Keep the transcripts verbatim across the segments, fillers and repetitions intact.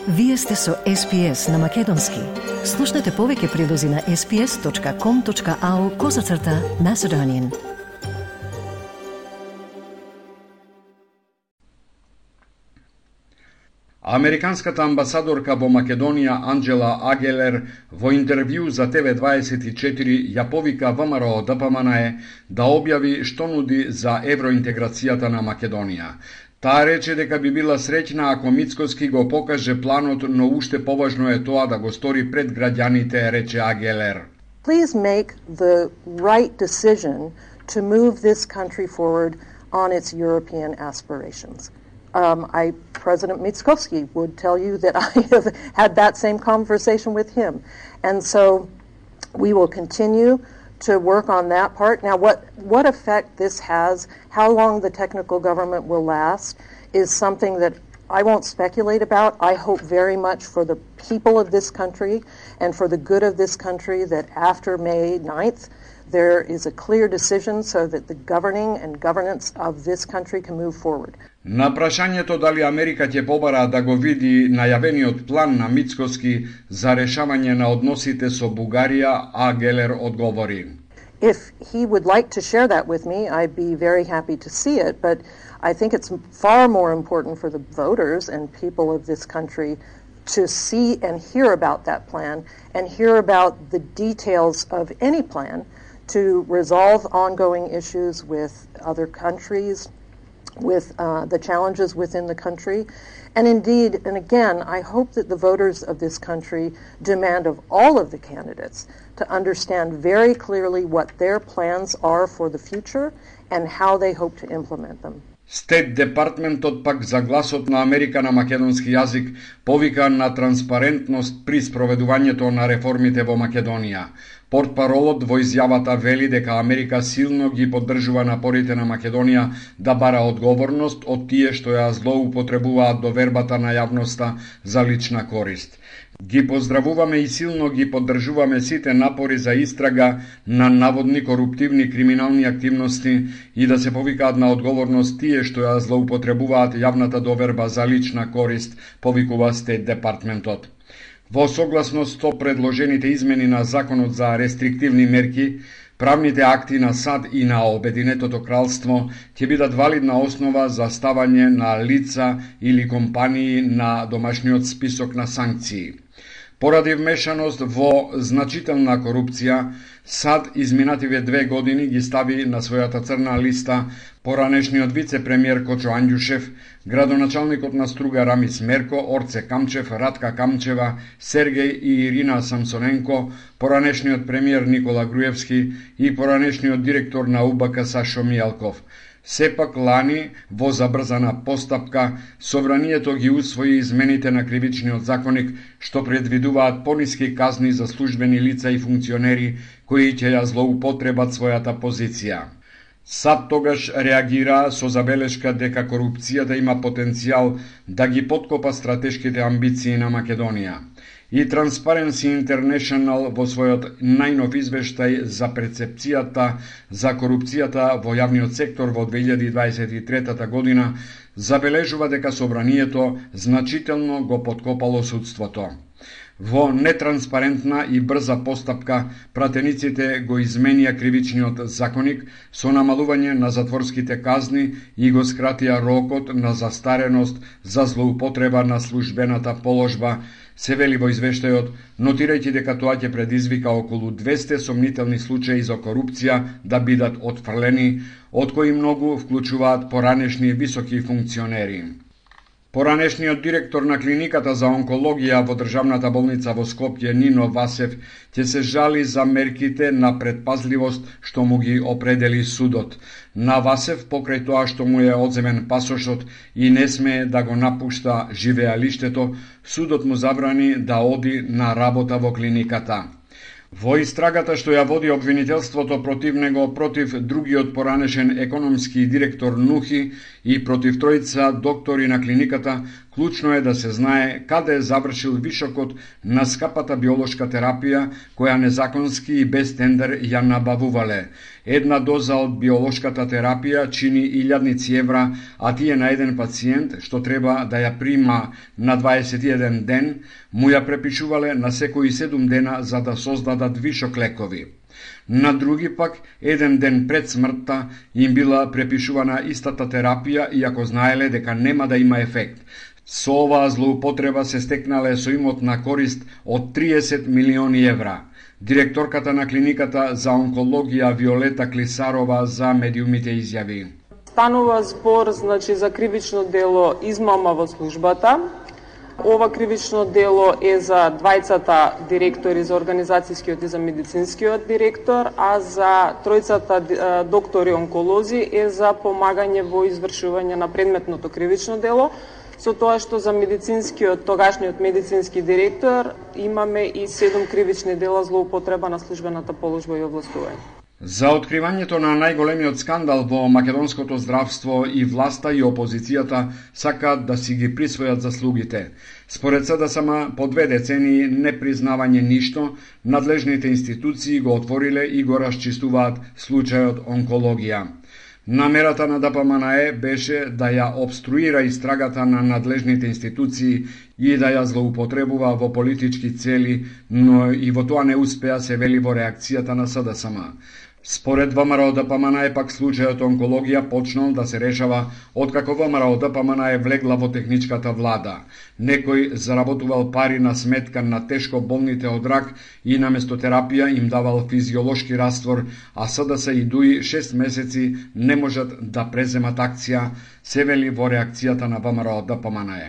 Вие сте со Ес Пи Ес на Македонски. Слушнете повеќе прилози на ес пи ес точка ком точка ау козацрта Macedonian. Американската амбасадорка во Македонија Анџела Агелер во интервју за Те Ве дваесет и четири ја повика Вэ Ем Ар О Д П М Н Е да објави што нуди за евроинтеграцијата на Македонија. Таа рече дека би била среќна ако Мицкоски го покаже планот, но уште поважно е тоа да го стори пред граѓаните, рече Агелер. Please make the right decision to move this country forward on its European aspirations. Um, I, President Mickoski would tell you that I have had that same conversation with him. And so we will continue to work on that part. Now, what, what effect this has, how long the technical government will last, is something that I won't speculate about. I hope very much for the people of this country and for the good of this country that after May ninth, there is a clear decision so that the governing and governance of this country can move forward. На прашањето дали Америка ќе побара да го види најавениот план на Мицкоски за решавање на односите со Бугарија, Агелер одговори. If he would like to share that with me, I'd be very happy to see it, but I think it's far more important for the voters and people of this country to see and hear about that plan and hear about the details of any plan to resolve ongoing issues with other countries, with uh, the challenges within the country. And indeed, and again, I hope that the voters of this country demand of all of the candidates to understand very clearly what their plans are for the future and how they hope to implement them. Стейт Департментот пак за гласот на Америка на македонски јазик повика на транспарентност при спроведувањето на реформите во Македонија. Портпаролот во изјавата вели дека Америка силно ги поддржува напорите на Македонија да бара одговорност од тие што ја злоупотребуваат довербата на јавноста за лична корист. Ги поздравуваме и силно ги поддржуваме сите напори за истрага на наводни коруптивни криминални активности и да се повикаат на одговорност тие што ја злоупотребуваат јавната доверба за лична корист, повикува Стейт Департментот. Во согласност со предложените измени на Законот за рестриктивни мерки, правните акти на САД и на Обединетото кралство ќе бидат валидна основа за ставање на лица или компании на домашниот список на санкции. Поради вмешаност во значителна корупција, САД изминативе две години ги стави на својата црна листа поранешниот вице-премиер Кочо Анѓушев, градоначалникот на Струга Рамис Мерко, Орце Камчев, Ратка Камчева, Сергеј и Ирина Самсоненко, поранешниот премиер Никола Груевски и поранешниот директор на У Б К Сашо Мијалков. Сепак лани, во забрзана постапка, Собранието ги усвои измените на кривичниот законник, што предвидуваат пониски казни за службени лица и функционери кои ќе ја злоупотребат својата позиција. САД тогаш реагира со забелешка дека корупцијата има потенцијал да ги поткопа стратешките амбиции на Македонија. И Transparency International во својот најнов извештај за перцепцијата за корупцијата во јавниот сектор во две илјади дваесет и трета година забележува дека Собранието значително го поткопало судството. Во нетранспарентна и брза постапка, пратениците го изменија кривичниот законник со намалување на затворските казни и го скратија рокот на застареност за злоупотреба на службената положба, се вели во извештајот, нотирајќи дека тоа ќе предизвика околу двесте сомнителни случаи за корупција да бидат отфрлени, од кои многу вклучуваат поранешни високи функционери. Поранешниот директор на клиниката за онкологија во државната болница во Скопје Нино Васев ќе се жали за мерките на предпазливост што му ги определи судот. На Васев покрај тоа што му е одземен пасошот и не смее да го напушта живеалиштето, судот му забрани да оди на работа во клиниката. Во истрагата што ја води обвинителството против него, против другиот поранешен економски директор Нухи и против тројца доктори на клиниката Клучно е да се знае каде е завршил вишокот на скапата биолошка терапија која незаконски и без тендер ја набавувале. Една доза од биолошката терапија чини илјадници евра, а тие на еден пациент, што треба да ја прима на дваесет и еден ден, му ја препишувале на секои седум дена за да создадат вишок лекови. На други пак, еден ден пред смртта, им била препишувана истата терапија, иако знаеле дека нема да има ефект. Со оваа злоупотреба се стекнале со имот на корист од триесет милиони евра. Директорката на клиниката за онкологија Виолета Клисарова за медиумите изјави: Станува збор, значи, за кривично дело измама во службата. Ова кривично дело е за двајцата директори, за организацијскиот и за медицинскиот директор, а за тројцата доктори онколози е за помагање во извршување на предметното кривично дело, со тоа што за медицинскиот, тогашниот медицински директор имаме и седум кривични дела злоупотреба на службената положба и овластување. За откривањето на најголемиот скандал во македонското здравство и власта и опозицијата сакаат да си ги присвојат заслугите. Според СДСМ, по две децении не признавање ништо, надлежните институции го отвориле и го расчистуваат случајот онкологија. Намерата на ДПМНЕ беше да ја обструира истрагата на надлежните институции и да ја злоупотребува во политички цели, но и во тоа не успеа, се вели во реакцијата на СДСМ. Според ВМРО-ДПМНЕ пак случајот онкологија почнал да се решава откако ВМРО-ДПМНЕ влегла во техничката влада. Некој заработувал пари на сметка на тешко болните од рак и наместо терапија им давал физиолошки раствор, а СДС и ДУИ шест месеци не можат да преземат акција, се вели во реакцијата на ВМРО-ДПМНЕ.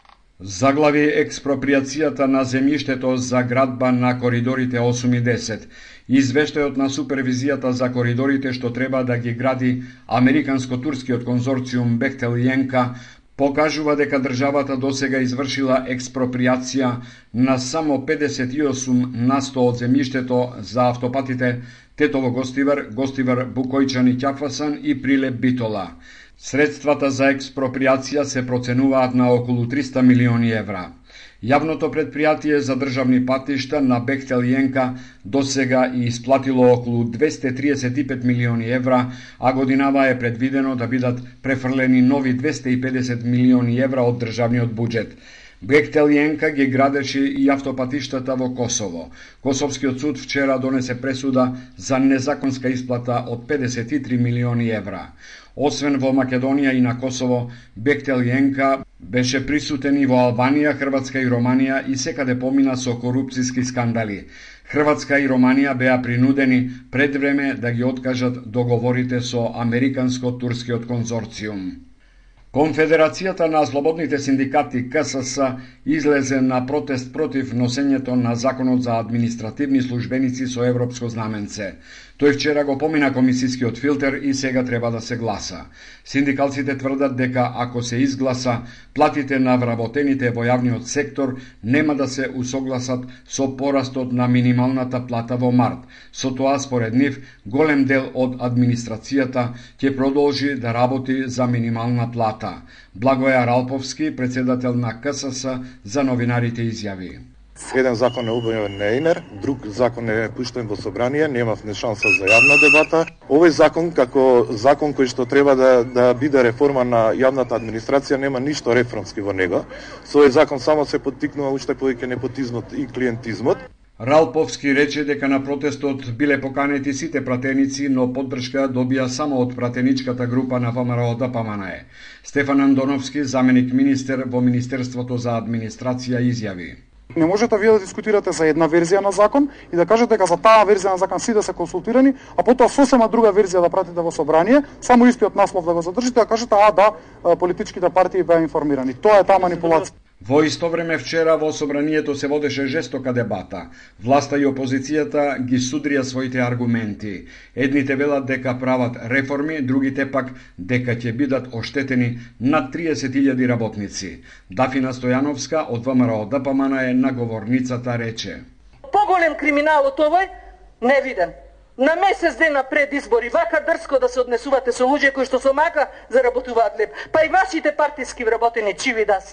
Заглави експроприацијата на земјиштето за градба на коридорите осум и десет. Извештајот на супервизијата за коридорите што треба да ги гради американско-турскиот конзорциум Бехтел и Енка покажува дека државата досега извршила експроприација на само педесет и осум на сто од земјиштето за автопатите Тетово-Гостивар, Гостивар-Букојчани Ќафасан и Прилеп-Битола. Средствата за експроприација се проценуваат на околу триста милиони евра. Јавното предпријатие за државни патишта на Бехтел и Енка досега и исплатило околу двесте триесет и пет милиони евра, а годинава е предвидено да бидат префрлени нови двесте и педесет милиони евра од државниот буџет. Бехтел и Енка ги градеше и автопатиштата во Косово. Косовскиот суд вчера донесе пресуда за незаконска исплата од педесет и три милиони евра. Освен во Македонија и на Косово, Бехтел и Енка беше присутен и во Албанија, Хрватска и Романија и секаде помина со корупцијски скандали. Хрватска и Романија беа принудени пред време да ги откажат договорите со американско-турскиот конзорциум. Конфедерацијата на слободните синдикати К С С излезе на протест против носењето на законот за административни службеници со европско знаменце. Тој вчера го помина комисискиот филтер и сега треба да се гласа. Синдикалците тврдат дека ако се изгласа, платите на вработените во јавниот сектор нема да се усогласат со порастот на минималната плата во март. Со тоа, според нив, голем дел од администрацијата ќе продолжи да работи за минимална плата. Благоја Ралповски, председател на К С С, за новинарите изјави: Еден закон е објавен на ЕНЕР, друг закон е пуштен во собрание, немавме шанса за јавна дебата. Овој закон, како закон кој што треба да, да биде реформа на јавната администрација, нема ништо реформски во него. Со овој закон само се поттикнува уште повеќе непотизмот и клиентизмот. Ралповски рече дека на протестот биле поканети сите пратеници, но поддршка добија само од пратеничката група на ВМРО-ДПМНЕ. Стефан Андоновски, заменик министер во Министерството за администрација, изјави: Не можете вие да дискутирате за една верзија на закон и да кажете дека за таа верзија на закон си да се консултирани, а потоа сосема друга верзија да пратите во собрание, само истиот наслов да го задржите, да кажете а да, политичките партии беа информирани. Тоа е таа манипулација. Во исто време вчера во собранието се водеше жестока дебата. Власта и опозицијата ги судрија своите аргументи. Едните велат дека прават реформи, другите пак дека ќе бидат оштетени над триесет илјади работници. Дафина Стојановска од ВМРО-ДПМНЕ на говорницата рече: Поголем криминал од овој не виден. На месец дена пред избори вака дрско да се однесувате со луѓе кои што со мака заработуваат леп. Па и вашите партиски вработени чиви да се.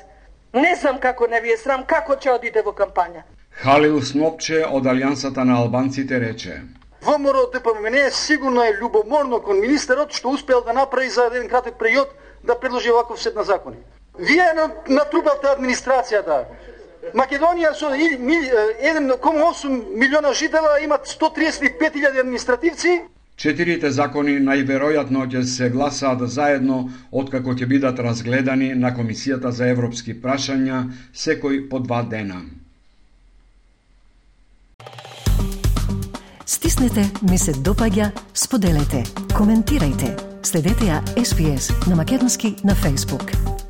Не знам како не ви е срам, како ќе одите во кампања. Халил Снопче од Алијансата на албанците рече: ВМРО Д П М Н сигурно е љубоморно кон министерот што успел да направи за еден краток период да предложи оваков сет на закони. Вие натрупавте администрацијата. Македонија со еден кома осум милиона жителя имат сто триесет и пет илјади административци. Четирите закони најверојатно ќе се гласаат заедно откако ќе бидат разгледани на Комисијата за европски прашања секој по два дена. Стиснете, ми се допаѓа, споделете, коментирајте. Следете ја Ес Би Ес на македонски на Facebook.